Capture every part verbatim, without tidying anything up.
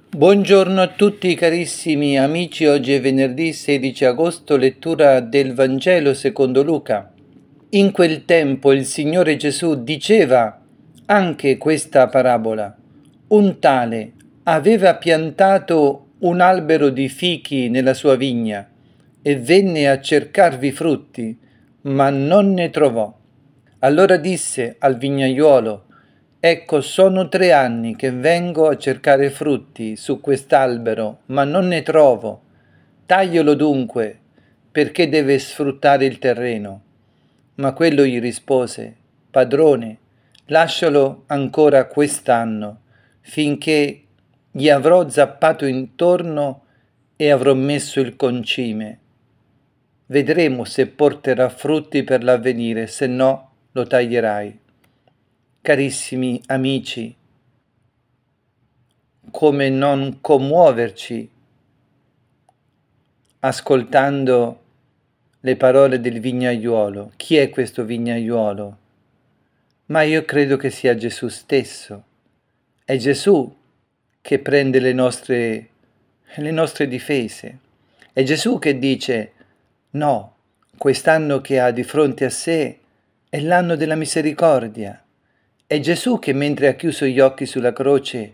Buongiorno a tutti carissimi amici, oggi è venerdì sedici agosto, lettura del Vangelo secondo Luca. In quel tempo il Signore Gesù diceva anche questa parabola. Un tale aveva piantato un albero di fichi nella sua vigna e venne a cercarvi frutti, ma non ne trovò. Allora disse al vignaiuolo: Ecco, sono tre anni che vengo a cercare frutti su quest'albero, ma non ne trovo. Tagliolo dunque, perché deve sfruttare il terreno. Ma quello gli rispose: Padrone, lascialo ancora quest'anno, finché gli avrò zappato intorno e avrò messo il concime. Vedremo se porterà frutti per l'avvenire, se no lo taglierai. Carissimi amici, come non commuoverci ascoltando le parole del vignaiuolo? Chi è questo vignaiuolo? Ma io credo che sia Gesù stesso. È Gesù che prende le nostre, le nostre difese. È Gesù che dice: no, quest'anno che ha di fronte a sé è l'anno della misericordia. È Gesù che, mentre ha chiuso gli occhi sulla croce,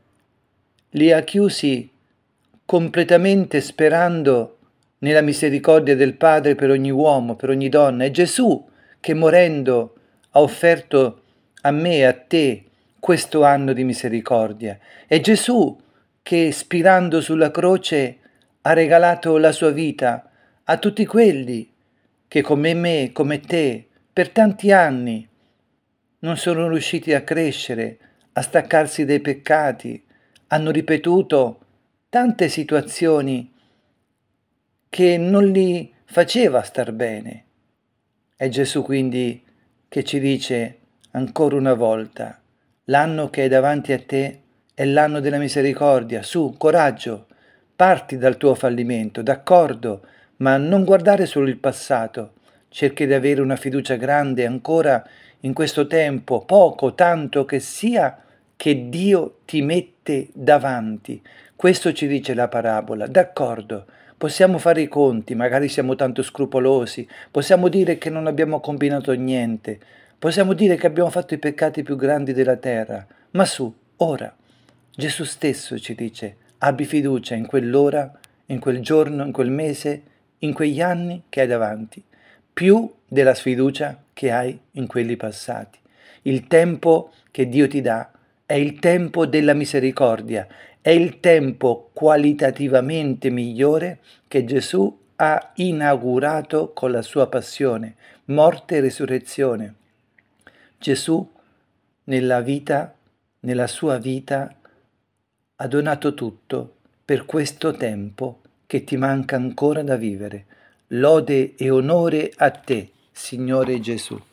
li ha chiusi completamente sperando nella misericordia del Padre per ogni uomo, per ogni donna. È Gesù che, morendo, ha offerto a me e a te questo anno di misericordia. È Gesù che, spirando sulla croce, ha regalato la sua vita a tutti quelli che, come me, come te, per tanti anni non sono riusciti a crescere, a staccarsi dai peccati, hanno ripetuto tante situazioni che non li faceva star bene. È Gesù quindi che ci dice ancora una volta: l'anno che è davanti a te è l'anno della misericordia. Su, coraggio, parti dal tuo fallimento, d'accordo, ma non guardare solo il passato. Cerchi di avere una fiducia grande ancora in questo tempo, poco, tanto che sia, che Dio ti mette davanti. Questo ci dice la parabola, d'accordo. Possiamo fare i conti, magari siamo tanto scrupolosi, possiamo dire che non abbiamo combinato niente, possiamo dire che abbiamo fatto i peccati più grandi della terra, ma su, ora, Gesù stesso ci dice: abbi fiducia in quell'ora, in quel giorno, in quel mese, in quegli anni che hai davanti, più della sfiducia che hai in quelli passati. Il tempo che Dio ti dà è il tempo della misericordia, è il tempo qualitativamente migliore che Gesù ha inaugurato con la sua passione, morte e risurrezione. Gesù nella vita, nella sua vita, ha donato tutto per questo tempo che ti manca ancora da vivere. Lode e onore a te, Signore Gesù.